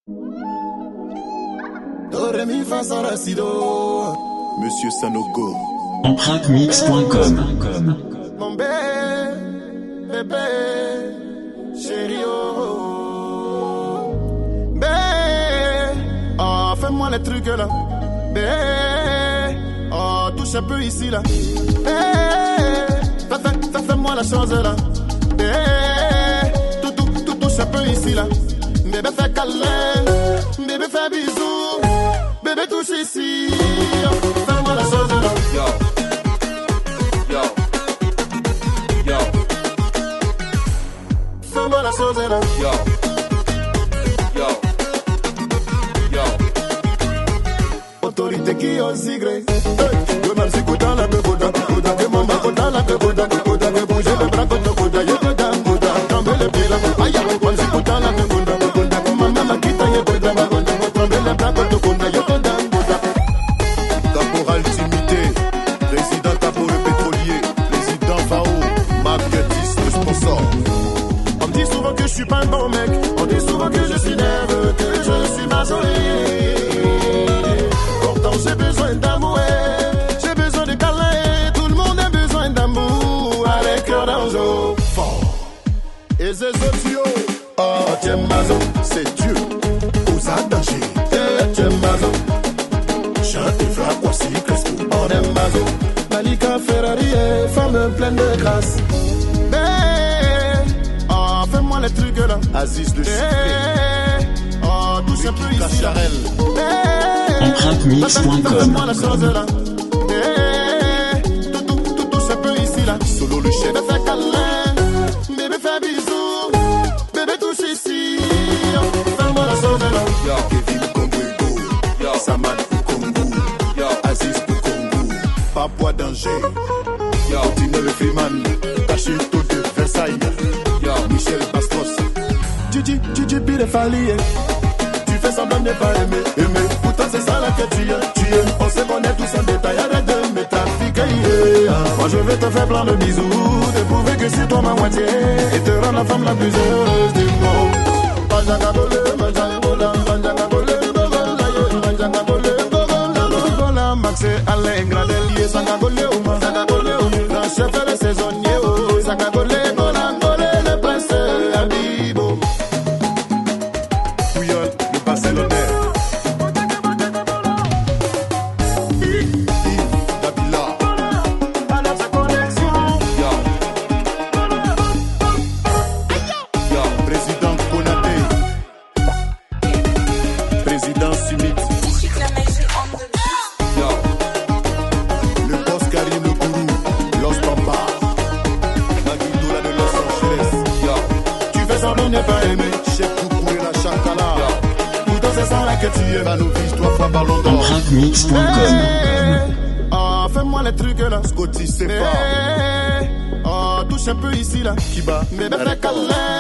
Doremi face à l'acido. Monsieur Sanogo. Empruntmix.com. Mon bébé, chéri, oh. Oh, fais-moi les trucs là. Oh, touche un peu ici là. Fais-moi la chose là. Tout touche un peu ici là. Bébé fais câlin, bébé fais bisous, bébé touche ici. Fais-moi la chose là. Yo. Fais-moi la chose là. Yo. Autorité qui en sigré. Yo même si kouta la beboda, kouta que mon bakota la beboda, kouta que bouger le bras contre kouta, yo kouta, tomber le pied là. Aïe, même si kouta la beboda, kouta que maman la quitte, yo kouta, tomber le bras contre kouta, yo kouta. Caporal Timité, président Capo le pétrolier, président Fao, Marketis le sponsor. On me dit souvent que je suis pas un bon mec, on dit souvent que je suis nerveux, que je suis masolé. Pourtant j'ai besoin d'amour, j'ai besoin de câlins, tout le monde a besoin d'amour, avec cœur d'ange fort. Et c'est Zotio, oh tiens mazo, C'est Dieu, aux danger. tiens mazo, Chante et frappe, voici Crespo. on aime mazo, Malika Ferrari, femme pleine de grâce. Oh fais-moi les trucs là. Aziz le Sucré, Oh touche un peu ici là. Cacharel, Empruntmix.com. Fais-moi la chose là. Tout touche un peu ici là. Solo le chef. Bébé fais câlin, bébé fais bisous, bébé touche ici. Fais-moi la chose là. Yo. Kevin Kongwego, Yo. Samad Kongo, Yo. Aziz Kongo, Papua Danger, Yo. Tino le Freeman, Tachito de Versailles, Yo. Michel Bastos, Gigi pire falier. Tu fais semblant de pas aimer. Pourtant c'est ça là que tu es. On se connaît tous en détail. Arrête de me trafiquer. Moi je vais te faire plein de bisous, te prouver que c'est toi ma moitié et te rendre la femme la plus heureuse du monde. Max et Alain Gradelier, Sangagolé, la chef et le saisonnier, Sangagolé, le prince Habibo. Puyol, le Barcelonais, Yves Dabila, Alors sa connexion. Yo. Yo. Président Konaté, Président Sumit, Yo. le boss Karim le Gourou, Los Pampas, Maguidola de Los Angeles, Yo. Tu fais semblant de pas aimer. Chef Koukouré la Chakala, Pourtant c'est ça là que tu es. Vanovic, 3 fois Ballon d'Or, Empruntmix.com. Oh fais-moi les trucs là. Scotty Sefa, Oh touche un peu ici là. Kiba, Bébé fais câlin,